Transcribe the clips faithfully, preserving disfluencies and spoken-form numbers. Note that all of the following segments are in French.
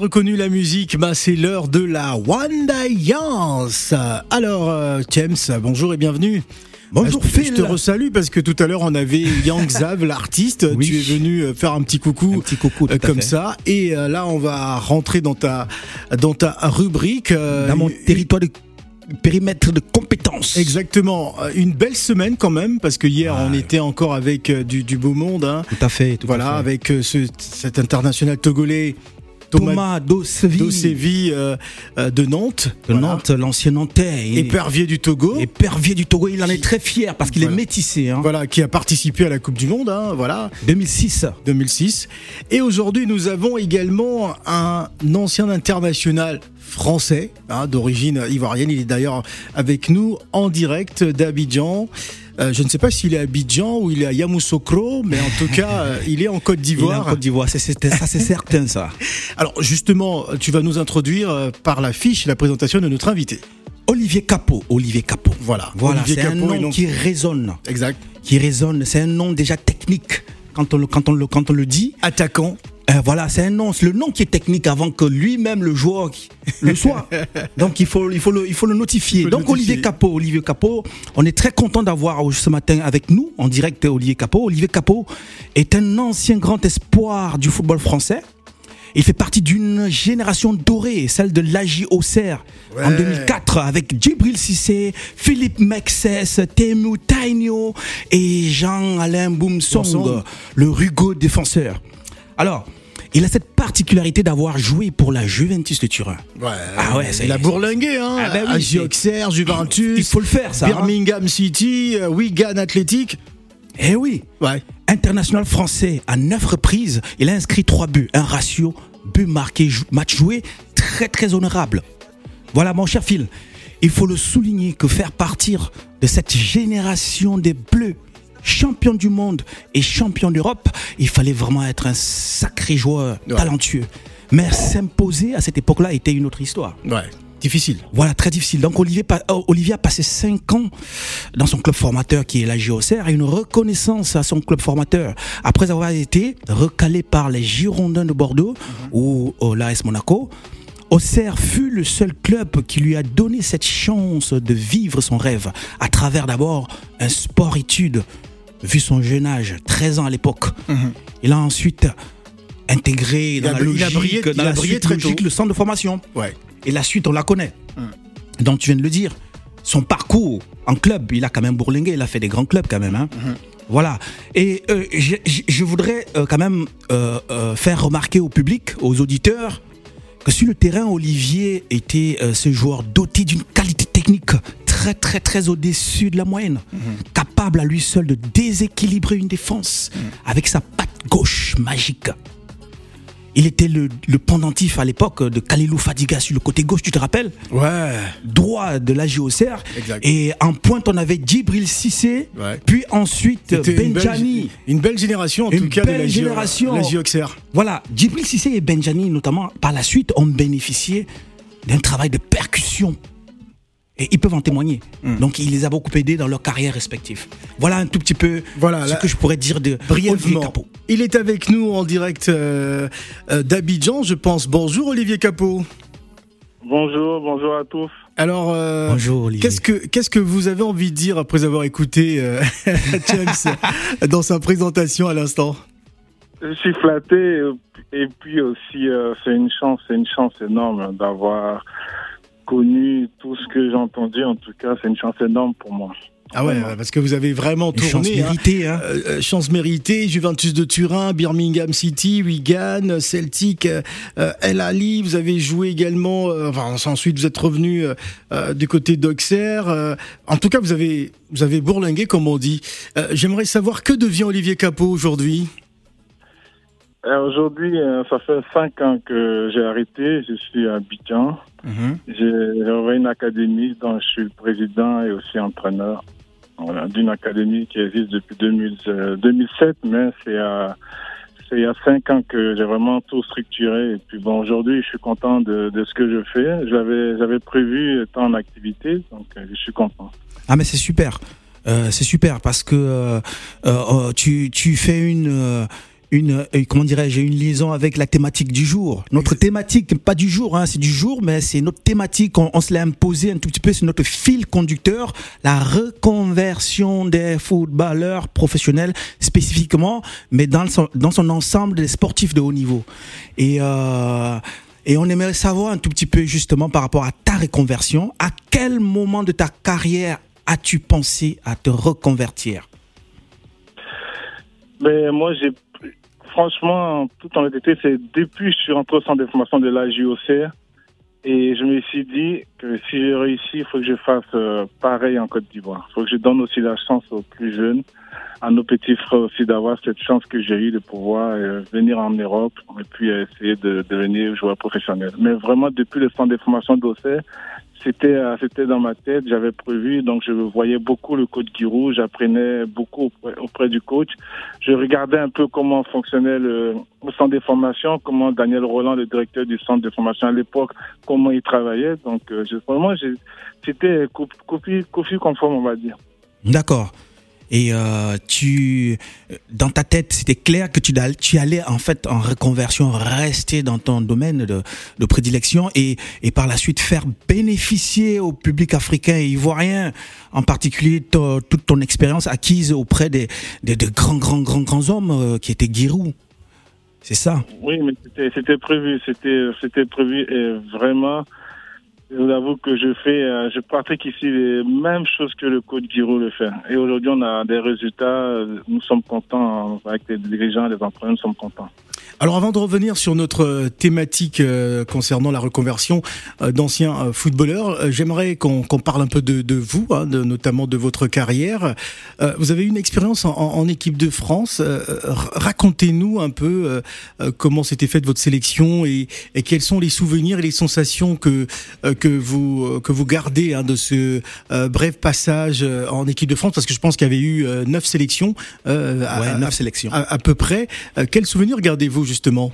reconnu la musique, bah c'est l'heure de la Wandayance. Alors, euh, James, bonjour et bienvenue. Bonjour je, Phil. Je te resalue parce que tout à l'heure on avait Yang Zav, l'artiste. Oui. Tu es venu faire un petit coucou, un petit coucou euh, comme ça. Et euh, là on va rentrer dans ta dans ta rubrique. Euh, dans mon territoire de périmètre de compétences. Exactement. Une belle semaine quand même parce que hier ah, on était encore avec euh, du, du beau monde. Hein. Tout à fait. Tout voilà, à fait. avec euh, ce, cet international togolais. Thomas, Thomas Dossevi, Dossevi euh, euh, de Nantes, de voilà. Nantes, l'ancien Nantais, épervier du Togo, épervier du Togo, il en est très fier parce qu'il voilà. est métissé. Hein. Voilà, qui a participé à la Coupe du Monde, hein, voilà. deux mille six. deux mille six. Et aujourd'hui, nous avons également un ancien international français, hein, d'origine ivoirienne. Il est d'ailleurs avec nous en direct d'Abidjan. Euh, je ne sais pas s'il est à Abidjan ou il est à Yamoussoukro, mais en tout cas, euh, il est en Côte d'Ivoire. Il est en Côte d'Ivoire, c'est, c'est, ça c'est certain ça. Alors justement, tu vas nous introduire euh, par la fiche la présentation de notre invité. Olivier Capot, Olivier Capot. Voilà, voilà Olivier c'est Capot, un nom donc... qui résonne. Exact. Qui résonne, c'est un nom déjà technique quand on le, quand on le, quand on le dit. Attaquant. Euh, voilà, c'est un nom, c'est le nom qui est technique avant que lui-même le joueur le soit. Donc il faut, il faut le, il faut le notifier. Faut Donc le notifier. Olivier Capot, Olivier Capot, on est très content d'avoir ce matin avec nous en direct Olivier Capot. Olivier Capot est un ancien grand espoir du football français. Il fait partie d'une génération dorée, celle de l'A J Auxerre ouais. en deux mille quatre avec Djibril Cissé, Philippe Mexès, Temu Tainio et Jean-Alain Boumsong, le rugueux défenseur. Alors, il a cette particularité d'avoir joué pour la Juventus de Turin. Ouais, ah ouais, il a bourlingué, hein. Ah ben oui, A J Auxerre, Juventus. Il faut le faire, ça. Birmingham hein. City, Wigan Athletic. Eh oui. Ouais. International français à neuf reprises, il a inscrit trois buts, un ratio but marqué, match joué très très honorable. Voilà, mon cher Phil, il faut le souligner que faire partir de cette génération des Bleus, champion du monde et champion d'Europe, il fallait vraiment être un sacré joueur ouais. talentueux. Mais s'imposer à cette époque-là était une autre histoire. Ouais, difficile. Voilà, très difficile. Donc Olivier, Olivier a passé cinq ans dans son club formateur qui est l'A J Auxerre et une reconnaissance à son club formateur. Après avoir été recalé par les Girondins de Bordeaux mm-hmm. ou l'A S Monaco, Auxerre fut le seul club qui lui a donné cette chance de vivre son rêve à travers d'abord un sport-études. Vu son jeune âge, treize ans à l'époque, mmh. il a ensuite intégré dans il a, la logique, il a brillé, dans il a la brillé suite très logique tôt. Le centre de formation. Ouais. Et la suite, on la connaît. Mmh. Donc tu viens de le dire, son parcours en club, il a quand même bourlingué, il a fait des grands clubs quand même. Hein. Mmh. Voilà. Et euh, je, je voudrais euh, quand même euh, euh, faire remarquer au public, aux auditeurs, que sur le terrain, Olivier était euh, ce joueur doté d'une qualité technique très très très au-dessus de la moyenne, mmh. capable à lui seul de déséquilibrer une défense mmh. avec sa patte gauche magique. Il était le, le pendentif à l'époque de Kalilou Fadiga sur le côté gauche, tu te rappelles ? Ouais. Droit de l'A J Auxerre. Et en pointe, on avait Djibril Cissé, ouais. puis ensuite Benjani. Une, une belle génération en une tout cas belle de génération. l'A J Auxerre. Voilà, Djibril Cissé et Benjani notamment, par la suite, ont bénéficié d'un travail de percussion. Et ils peuvent en témoigner. Mmh. Donc, il les a beaucoup aidés dans leur carrière respective. Voilà un tout petit peu voilà, ce là, que je pourrais dire de Olivier Capot. Il est avec nous en direct euh, euh, d'Abidjan, je pense. Bonjour Olivier Capot. Bonjour, bonjour à tous. Alors, euh, bonjour, Olivier. Qu'est-ce que, qu'est-ce que vous avez envie de dire après avoir écouté euh, James dans sa présentation à l'instant ? Je suis flatté et puis aussi euh, c'est une chance, c'est une chance énorme d'avoir connu tout ce que j'ai entendu. En tout cas, c'est une chance énorme pour moi. Ah ouais, parce que vous avez vraiment une tourné. Chance méritée, hein. hein. Euh, chance méritée, Juventus de Turin, Birmingham City, Wigan, Celtic, euh, El Ali. Vous avez joué également. Euh, enfin, ensuite vous êtes revenu euh, du côté d'Auxerre. Euh, en tout cas, vous avez vous avez bourlingué, comme on dit. Euh, j'aimerais savoir que devient Olivier Capot aujourd'hui. Euh, aujourd'hui, euh, ça fait cinq ans que j'ai arrêté. Je suis à Abidjan. Mmh. J'ai, j'ai ouvert une académie dont je suis le président et aussi entraîneur. Voilà, d'une académie qui existe depuis deux mille, euh, deux mille sept, mais c'est à, c'est il y a cinq ans que j'ai vraiment tout structuré. Et puis bon, aujourd'hui, je suis content de, de ce que je fais. J'avais, j'avais prévu être en activité, donc euh, je suis content. Ah mais c'est super, euh, c'est super parce que euh, euh, tu, tu fais une... Euh, une, comment dirais-je, une liaison avec la thématique du jour. Notre thématique, pas du jour, hein, c'est du jour, mais c'est notre thématique, on, on se l'a imposé un tout petit peu, c'est notre fil conducteur, la reconversion des footballeurs professionnels spécifiquement, mais dans son, dans son ensemble des sportifs de haut niveau. Et, euh, et on aimerait savoir un tout petit peu justement par rapport à ta reconversion, à quel moment de ta carrière as-tu pensé à te reconvertir? Mais moi, j'ai franchement, tout en honnêteté, c'est depuis que je suis rentré au centre de formation de l'A J O C R et je me suis dit que si j'ai réussi, il faut que je fasse euh, pareil en Côte d'Ivoire. Il faut que je donne aussi la chance aux plus jeunes, à nos petits frères aussi d'avoir cette chance que j'ai eue de pouvoir euh, venir en Europe et puis euh, essayer de devenir joueur professionnel. Mais vraiment, depuis le centre de formation d'O C R, C'était, euh, c'était dans ma tête, j'avais prévu, donc je voyais beaucoup le coach Giroud, j'apprenais beaucoup auprès, auprès du coach. Je regardais un peu comment fonctionnait le, le centre de formation, comment Daniel Roland, le directeur du centre de formation à l'époque, comment il travaillait. Donc euh, je, vraiment, j'ai, c'était copie, copie conforme, on va dire. D'accord. Et euh, tu, dans ta tête, c'était clair que tu, tu allais en fait en reconversion rester dans ton domaine de, de prédilection et, et par la suite faire bénéficier au public africain et ivoirien, en particulier to, toute ton expérience acquise auprès des, des, des grands, grands, grands, grands hommes euh, qui étaient Giroud. C'est ça? Oui, mais c'était, c'était prévu, c'était, c'était prévu et vraiment. Je vous avoue que je fais, euh, je pratique ici les mêmes choses que le coach Giroud le fait. Et aujourd'hui, on a des résultats. Nous sommes contents avec les dirigeants, les entraîneurs, nous sommes contents. Alors avant de revenir sur notre thématique euh, concernant la reconversion euh, d'anciens euh, footballeurs, euh, j'aimerais qu'on, qu'on parle un peu de, de vous, hein, de, notamment de votre carrière. Euh, vous avez eu une expérience en, en équipe de France. Euh, racontez-nous un peu euh, comment s'était faite votre sélection et, et quels sont les souvenirs et les sensations que euh, que vous que vous gardez hein, de ce euh, bref passage en équipe de France, parce que je pense qu'il y avait eu euh, neuf sélections, euh, ouais, à, neuf à, sélections à, à peu près. Euh, quels souvenirs gardez-vous justement?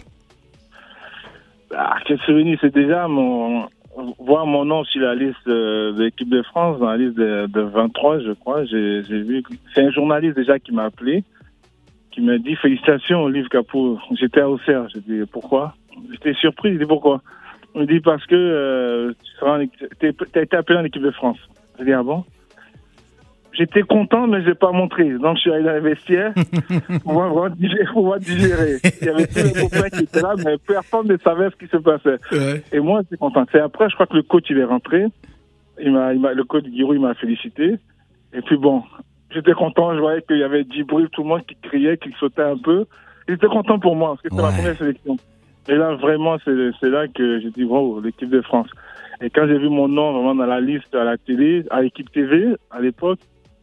Ah, quel souvenir, c'est déjà mon voir mon nom sur la liste de, de l'équipe de France, dans la liste de, de vingt-trois, je crois. J'ai, j'ai vu, c'est un journaliste déjà qui m'a appelé, qui m'a dit félicitations Olivier Capot. J'étais à Auxerre, j'ai dit pourquoi? J'étais surpris, j'ai dit pourquoi? On me dit parce que euh, tu seras en, t'es, t'as été appelé en équipe de France. J'ai dit ah bon? J'étais content, mais je n'ai pas montré. Donc, je suis allé dans les vestiaires pour pouvoir digérer. Pour pouvoir digérer. Il y avait tous les copains qui étaient là, mais personne ne savait ce qui se passait. Ouais. Et moi, j'étais content. C'est après, je crois que le coach, il est rentré. Il m'a, il m'a, le coach Giroud, il m'a félicité. Et puis bon, j'étais content. Je voyais qu'il y avait Djibril, tout le monde qui criait, qui sautait un peu. J'étais content pour moi, parce que c'était ouais. ma première sélection. Et là, vraiment, c'est, c'est là que j'ai dit, wow, l'équipe de France. Et quand j'ai vu mon nom vraiment dans la liste à la télé, à l'équipe T V, à l'époque,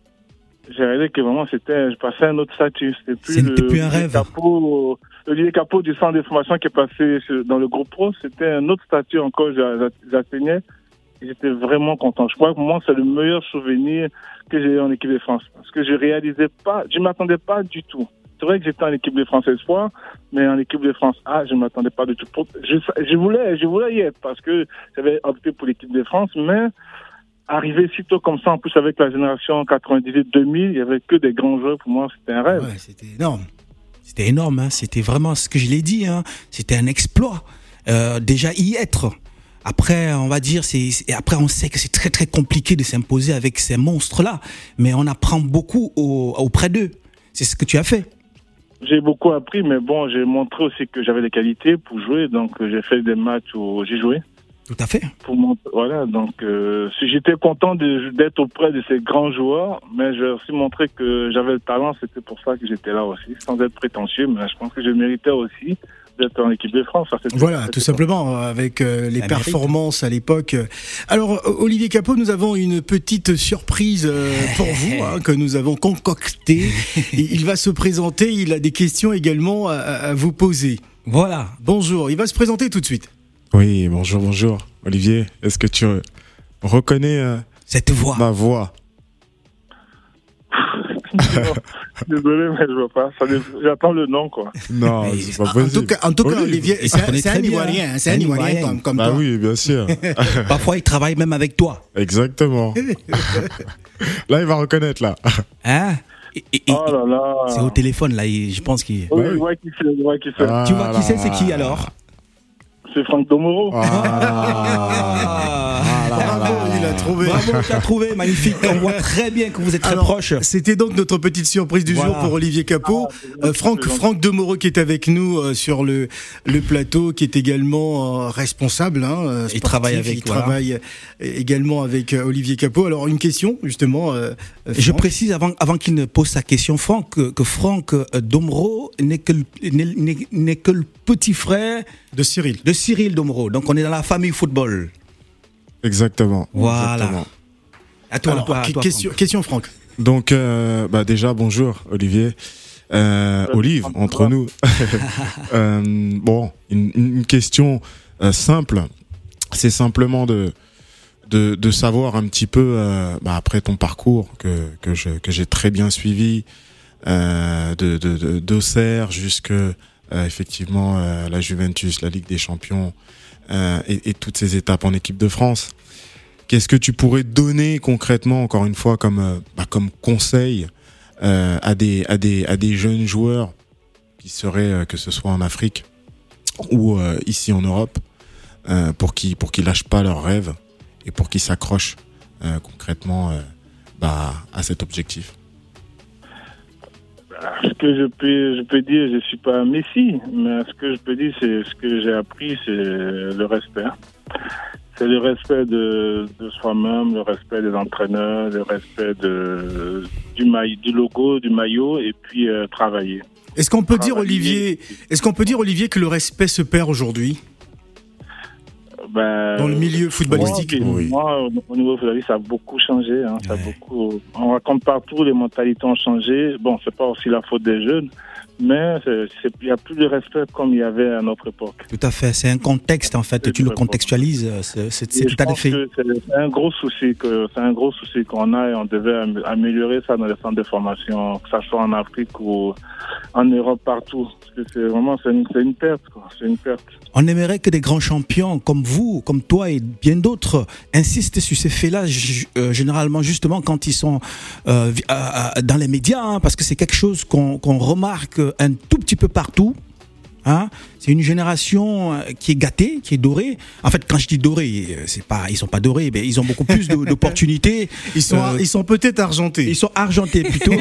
j'ai réalisé que vraiment c'était, je passais à un autre statut. C'était plus, c'était le, plus un rêve. Capot, le Olivier Capot du centre de formation qui est passé dans le groupe pro, c'était un autre statut encore, j'atteignais. Et j'étais vraiment content. Je crois que moi, c'est le meilleur souvenir que j'ai eu en équipe de France. Parce que je réalisais pas, je m'attendais pas du tout. C'est vrai que j'étais en équipe de France espoir, mais en équipe de France A, je m'attendais pas du tout. Je, je voulais, je voulais y être parce que j'avais opté pour l'équipe de France, mais arriver si tôt comme ça, en plus avec la génération quatre-vingt-dix-huit deux mille, il n'y avait que des grands joueurs. Pour moi, c'était un rêve. Ouais, c'était énorme. C'était énorme. Hein. C'était vraiment ce que je l'ai dit. Hein. C'était un exploit. Euh, déjà y être. Après, on va dire, c'est, c'est après on sait que c'est très très compliqué de s'imposer avec ces monstres-là, mais on apprend beaucoup au, auprès d'eux. C'est ce que tu as fait. J'ai beaucoup appris, mais bon, j'ai montré aussi que j'avais des qualités pour jouer, donc j'ai fait des matchs où j'ai joué. Tout à fait. Pour mon, voilà, donc euh, si j'étais content de, d'être auprès de ces grands joueurs, mais j'ai aussi montré que j'avais le talent, c'était pour ça que j'étais là aussi, sans être prétentieux, mais je pense que je méritais aussi d'être en équipe de France. Ça, voilà, tout simplement, avec euh, les performances à l'époque. Alors, Olivier Capot, nous avons une petite surprise euh, pour vous, hein, que nous avons concoctée. Il va se présenter, il a des questions également à, à vous poser. Voilà. Bonjour, il va se présenter tout de suite. Oui, bonjour, bonjour. Olivier, est-ce que tu reconnais euh, cette voix? Ma voix. Désolé, mais je vois pas. Ça, j'attends le nom, quoi. Non, mais c'est pas possible. En tout cas, en tout cas Olivier, Olivier c'est, c'est un Ivoirien. C'est un Ivoirien comme, comme bah toi. Bah oui, bien sûr. Parfois, il travaille même avec toi. Exactement. Là, il va reconnaître, là. Hein? Et, et, Oh là là. c'est au téléphone, là, il- je pense qu'il... Oui, Ouais. je vois qui c'est, je vois qui c'est. Ah. Tu vois qui c'est, c'est qui alors? C'est Franck Domoro. Ah. Bravo, il a trouvé. Bravo, tu as trouvé, magnifique. On voit très bien que vous êtes très Alors, proches. C'était donc notre petite surprise du Voilà. jour pour Olivier Capot. Ah, Euh, Franck, c'est gentil. Franck Demoro qui est avec nous euh, sur le, le plateau, qui est également euh, responsable. Hein, euh, Il sportif. travaille avec, Il voilà. travaille euh, également avec euh, Olivier Capot. Alors une question justement. Euh, euh, Je Franck. précise avant, avant qu'il ne pose sa question, Franck, que, que Franck euh, Domoro n'est que, le- n'est, n'est- n'est que le petit frère de Cyril. de Cyril Domoro. Donc on est dans la famille football. Exactement. Voilà. Exactement. À toi, Alors, à toi, à que- toi, question, Franck. question Franck. Donc, euh, bah déjà, bonjour, Olivier. Euh, Olive, entre nous. Euh, bon, une, une question euh, simple. C'est simplement de, de, de savoir un petit peu, euh, bah, après ton parcours que, que, je, que j'ai très bien suivi, euh, de, de, de, d'Auxerre jusque, euh, effectivement, euh, la Juventus, la Ligue des Champions, euh, et, et toutes ces étapes en équipe de France. Qu'est-ce que tu pourrais donner concrètement, encore une fois, comme, euh, bah, comme conseil euh, à, des, à, des, à des jeunes joueurs qui seraient, euh, que ce soit en Afrique ou euh, ici en Europe, euh, pour qu'ils pour qu'ils lâchent pas leurs rêves et pour qu'ils s'accrochent euh, concrètement euh, bah, à cet objectif? Ce que je peux, je peux dire, je suis pas un Messi, mais ce que je peux dire, c'est ce que j'ai appris, c'est le respect. C'est le respect de, de soi-même, le respect des entraîneurs, le respect de, du, maille, du logo, du maillot, et puis euh, travailler. Est-ce qu'on peut dire Travailler. Olivier, est-ce qu'on peut dire Olivier que le respect se perd aujourd'hui Ben, dans le milieu footballistique? Moi, Oui. moi, au- au niveau footballistique, ça a beaucoup changé. Hein, ça a Ouais. beaucoup. On raconte partout, les mentalités ont changé. Bon, c'est pas aussi la faute des jeunes, mais il n'y a plus de respect comme il y avait à notre époque. Tout à fait, c'est un contexte en fait, C'est tu le très contextualises, c'est, c'est, c'est Et tout je à pense fait. que c'est c'est un gros souci que c'est un gros souci qu'on a et on devait am- améliorer ça dans les centres de formation, que ça soit en Afrique ou en Europe, partout. Parce que c'est vraiment c'est une, c'est une perte, quoi. C'est une perte. On aimerait que des grands champions comme vous, comme toi et bien d'autres insistent sur ces faits-là, g- euh, généralement justement quand ils sont euh, vi- euh, euh, dans les médias, hein, parce que c'est quelque chose qu'on, qu'on remarque un tout petit peu partout. Hein, c'est une génération euh, qui est gâtée, qui est dorée. En fait, quand je dis dorée, euh, c'est pas, ils sont pas dorés, mais ils ont beaucoup plus de- d'opportunités. Ils sont, Euh, ils sont peut-être argentés. Ils sont argentés plutôt.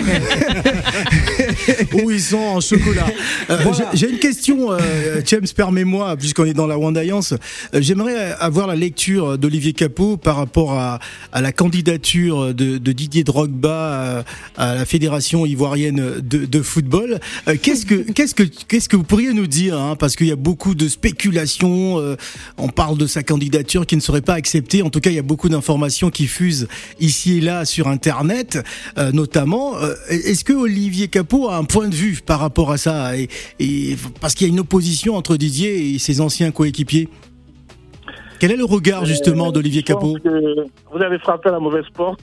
Ou ils sont en chocolat. Euh, Voilà. j'ai- J'ai une question, euh, James, permets-moi, puisqu'on est dans la Wandaillance. Euh, J'aimerais avoir la lecture d'Olivier Capot par rapport à, à la candidature de, de Didier Drogba euh, à la Fédération ivoirienne de, de football. Euh, Qu'est-ce que, qu'est-ce que, qu'est-ce que vous pourriez nous dire, hein, parce qu'il y a beaucoup de spéculations. Euh, on parle de sa candidature qui ne serait pas acceptée. En tout cas, il y a beaucoup d'informations qui fusent ici et là sur Internet, euh, notamment. Euh, Est-ce que Olivier Capot a un point de vue par rapport à ça, et, et parce qu'il y a une opposition entre Didier et ses anciens coéquipiers? Quel est le regard justement d'Olivier Je pense Capot? que vous avez frappé à la mauvaise porte.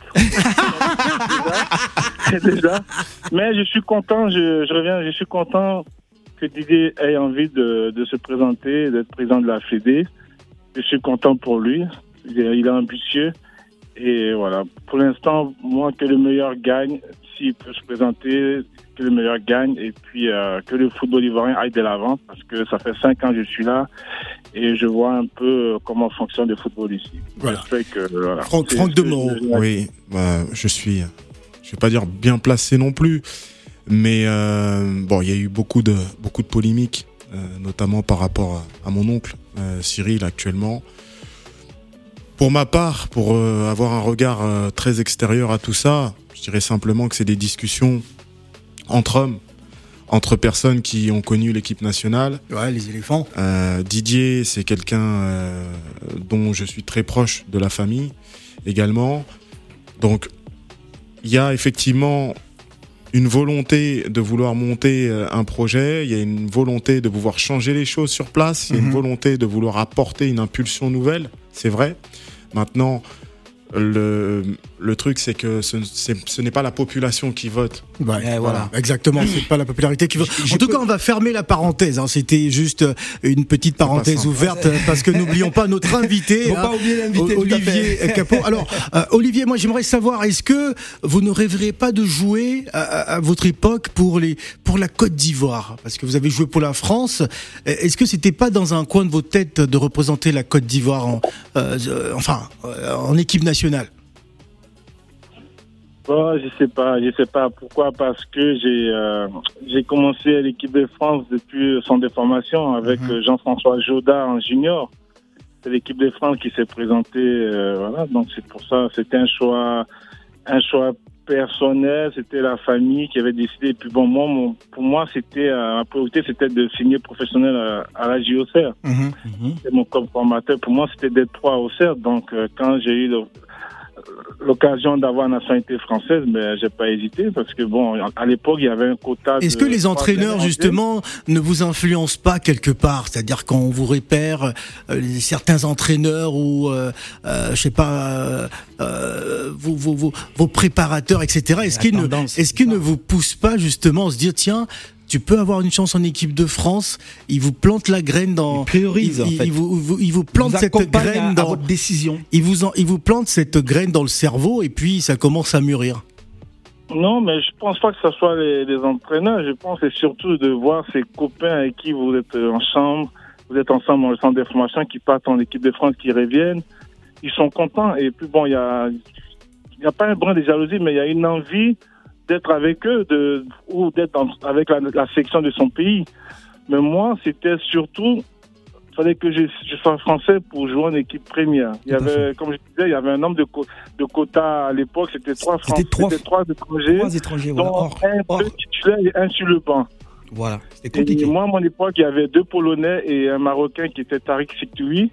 déjà, déjà. Mais je suis content, je, je reviens, je suis content que Didier ait envie de, de se présenter, d'être président de la Fédé. Je suis content pour lui. Il est, il est ambitieux. Et voilà. Pour l'instant, moi, que le meilleur gagne, s'il peut se présenter, que le meilleur gagne, et puis euh, que le football ivoirien aille de l'avant, parce que ça fait cinq ans que je suis là, et je vois un peu comment fonctionne le football ici. Voilà. J'espère que, voilà. Franck, C'est Franck ce que Demoro. je- Oui, bah, je suis, je vais pas dire bien placé non plus, mais euh, bon, il y a eu beaucoup de beaucoup de polémiques, euh, notamment par rapport à, à mon oncle euh, Cyril actuellement. Pour ma part, pour euh, avoir un regard euh, très extérieur à tout ça, je dirais simplement que c'est des discussions entre hommes, entre personnes qui ont connu l'équipe nationale. Ouais, les éléphants. Euh, Didier, c'est quelqu'un euh, dont je suis très proche de la famille également. Donc, il y a effectivement une volonté de vouloir monter euh, un projet, il y a une volonté de pouvoir changer les choses sur place, il y a Mhm. une volonté de vouloir apporter une impulsion nouvelle, c'est vrai. Maintenant, le, le truc, c'est que ce, c'est, ce n'est pas la population qui vote. Ouais, voilà. voilà, exactement. C'est pas la popularité qui vote. En tout cas, on va fermer la parenthèse. Hein. C'était juste une petite parenthèse ouverte parce que n'oublions pas notre invité, hein, pas oublier l'invité, Olivier Capot. Alors, euh, Olivier, moi, j'aimerais savoir, est-ce que vous ne rêveriez pas de jouer à, à, à votre époque pour les pour la Côte d'Ivoire, parce que vous avez joué pour la France. Est-ce que c'était pas dans un coin de votre tête de représenter la Côte d'Ivoire, en, euh, enfin, en équipe nationale? Bon, je sais pas, je sais pas pourquoi, parce que j'ai euh, j'ai commencé à l'équipe de France depuis son déformation avec mmh. Jean-François Jaudat en junior. C'est l'équipe de France qui s'est présentée, euh, voilà. Donc c'est pour ça, c'était un choix, un choix personnel. C'était la famille qui avait décidé. Et puis bon, moi, mon, pour moi, c'était euh, ma priorité, c'était de signer professionnel à, à la J O C R. Mmh. C'est mon club formateur. Pour moi, c'était d'être pro à Auxerre. Donc euh, quand j'ai eu le l'occasion d'avoir la nationalité française, mais j'ai pas hésité parce que bon, à l'époque, il y avait un quota. Est-ce que les entraîneurs justement ne vous influencent pas quelque part? C'est-à-dire quand on vous repère euh, certains entraîneurs ou euh, euh, je sais pas euh, vos, vos, vos, vos préparateurs, et cetera. Est-ce qu'ils ne, est-ce qu'ils ne vous poussent pas justement à se dire tiens, tu peux avoir une chance en équipe de France. Ils vous plantent la graine dans. Ils priorisent, en fait. Ils vous, vous, ils vous plantent vous cette graine à, dans à votre décision. Ils vous, en, ils vous plantent cette graine dans le cerveau et puis ça commence à mûrir. Non, mais je pense pas que ce soit les, les entraîneurs. Je pense que c'est surtout de voir ses copains avec qui vous êtes en chambre, vous êtes ensemble dans le centre de formation, qui partent en équipe de France, qui reviennent. Ils sont contents. Et puis bon, il y a, il y a pas un brin de jalousie, mais il y a une envie d'être avec eux, de, ou d'être dans, avec la, la section de son pays. Mais moi, c'était surtout, il fallait que je, je sois français pour jouer en équipe première. Il y avait, comme je disais, il y avait un nombre de, de quotas à l'époque, c'était trois Français, c'était trois, c'était trois étrangers, trois étrangers, voilà. dont Or, un or. peu titulaire et un sur le banc. Voilà, c'était compliqué. Et moi, à mon époque, il y avait deux Polonais et un Marocain qui était Tariq Siktoui.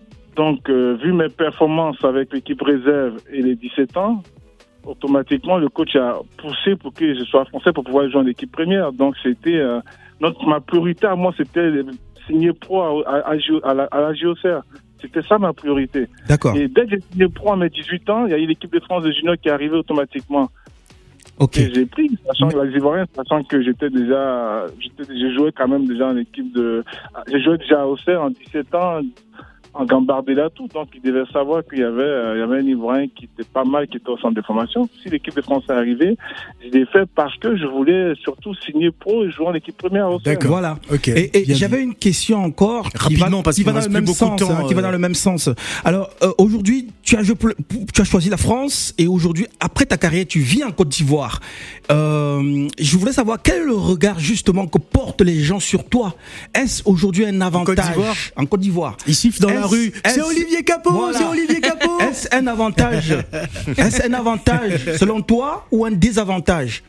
Donc, euh, vu mes performances avec l'équipe réserve et les dix-sept ans, automatiquement, le coach a poussé pour que je sois français pour pouvoir jouer en équipe première. Donc, c'était euh, notre, ma priorité à moi, c'était signer pro à, à, à, la, à la J O C R. C'était ça ma priorité. D'accord. Et dès que j'ai signé pro à mes dix-huit ans, il y a eu l'équipe de France de junior qui est arrivée automatiquement. Ok. Et j'ai pris, sachant que les Ivoiriens, sachant que j'étais déjà, j'étais, j'ai joué quand même déjà en équipe de, j'ai joué déjà à Auxerre en dix-sept ans. En Gambardella tout, donc ils devaient savoir qu'il y avait, euh, il y avait un Ivoirien qui était pas mal, qui était au centre de formation. Si l'équipe de France est arrivée, je l'ai fait parce que je voulais surtout signer pro et jouer en équipe première aussi. D'accord, voilà. Ok. Et, et j'avais une question encore qui rapidement va, parce qui qu'il va dans le même sens, temps, hein, euh... qui va dans le même sens. Alors euh, aujourd'hui, tu as, tu as choisi la France et aujourd'hui, après ta carrière, tu vis en Côte d'Ivoire. Euh, je voulais savoir quel est le regard justement que portent les gens sur toi. Est-ce aujourd'hui un avantage en Côte d'Ivoire, en Côte d'Ivoire ils sifflent dans la rue. C'est Olivier Capot, voilà. C'est Olivier Capot. Est-ce un avantage Est-ce un avantage selon toi ou un désavantage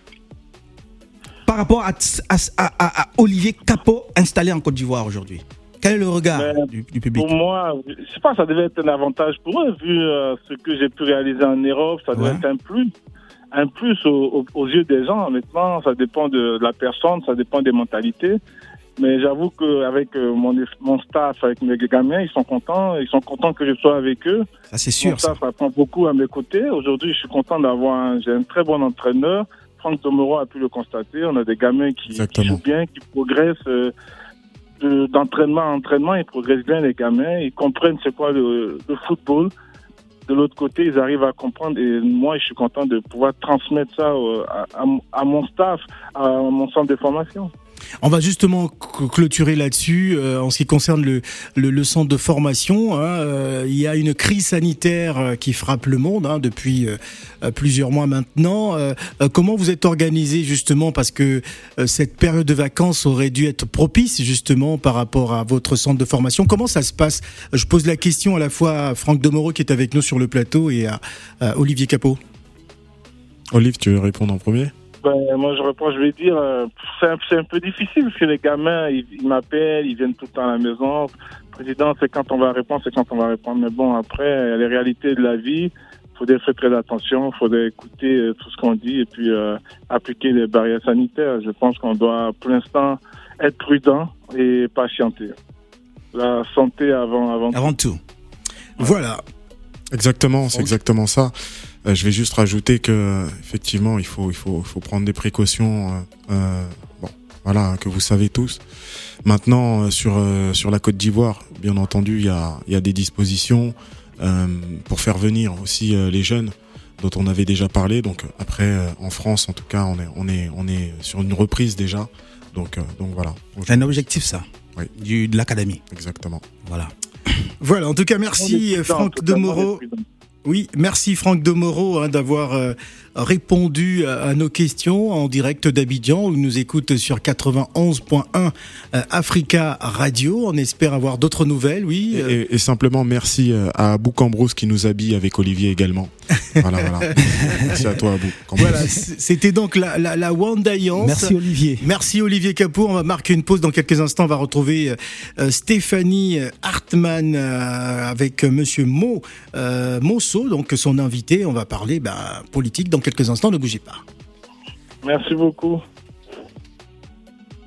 par rapport à, à, à, à Olivier Capot installé en Côte d'Ivoire aujourd'hui? Quel est le regard du, du public? Pour moi, je sais pas, ça devait être un avantage pour eux, vu euh, ce que j'ai pu réaliser en Europe, ça devait ouais. être un plus. Un plus aux, aux yeux des gens. Maintenant, ça dépend de la personne, ça dépend des mentalités. Mais j'avoue qu'avec mon, mon staff, avec mes gamins, ils sont contents. Ils sont contents que je sois avec eux. Ça, c'est sûr. Mon staff apprend beaucoup à mes côtés. Aujourd'hui, je suis content d'avoir un, j'ai un très bon entraîneur. Franck Domoro a pu le constater. On a des gamins qui, qui jouent bien, qui progressent euh, de, d'entraînement en entraînement. Ils progressent bien, les gamins. Ils comprennent c'est quoi le, le football. De l'autre côté, ils arrivent à comprendre. Et moi, je suis content de pouvoir transmettre ça à, à, à mon staff, à mon centre de formation. On va justement clôturer là-dessus euh, en ce qui concerne le, le, le centre de formation. Hein, euh, il y a une crise sanitaire euh, qui frappe le monde hein, depuis euh, plusieurs mois maintenant. Euh, euh, comment vous êtes organisé justement parce que euh, cette période de vacances aurait dû être propice justement par rapport à votre centre de formation. Comment ça se passe? Je pose la question à la fois à Franck Domoro qui est avec nous sur le plateau et à, à Olivier Capot. Olive, tu veux répondre en premier? Ben, moi, je réponds, je vais dire, euh, c'est, un, c'est un peu difficile parce que les gamins, ils, ils m'appellent, ils viennent tout le temps à la maison. Président, c'est quand on va répondre, c'est quand on va répondre. Mais bon, après, il y a les réalités de la vie. Il faudrait faire très attention, il faudrait écouter euh, tout ce qu'on dit et puis euh, appliquer les barrières sanitaires. Je pense qu'on doit, pour l'instant, être prudent et patienter. La santé avant, avant, avant tout. Ouais. Voilà. Exactement, c'est exactement ça. Euh, je vais juste rajouter que effectivement, il faut, il faut, il faut prendre des précautions. Euh, euh, bon, voilà, que vous savez tous. Maintenant, euh, sur euh, sur la Côte d'Ivoire, bien entendu, il y a, il y a des dispositions euh, pour faire venir aussi euh, les jeunes dont on avait déjà parlé. Donc après, euh, en France, en tout cas, on est, on est, on est sur une reprise déjà. Donc, euh, donc voilà. C'est un objectif, ça. Oui. Du, de l'académie. Exactement. Voilà. Voilà, en tout cas, merci Franck Demoro. Oui, merci Franck Demoro hein, d'avoir euh, répondu à, à nos questions en direct d'Abidjan, où il nous écoute sur quatre-vingt-onze point un euh, Africa Radio. On espère avoir d'autres nouvelles, oui. Et, et, et simplement merci à Abou Cambrousse qui nous habille avec Olivier également. Voilà, voilà. Merci à toi, Abou Cambrousse. Voilà, c'était donc la, la, la Wandaillance. Merci Olivier. Merci Olivier Capour. On va marquer une pause dans quelques instants. On va retrouver euh, Stéphanie Hartmann euh, avec Monsieur Mo euh, Mosso, donc son invité. On va parler bah, politique dans quelques instants. Ne bougez pas. Merci beaucoup.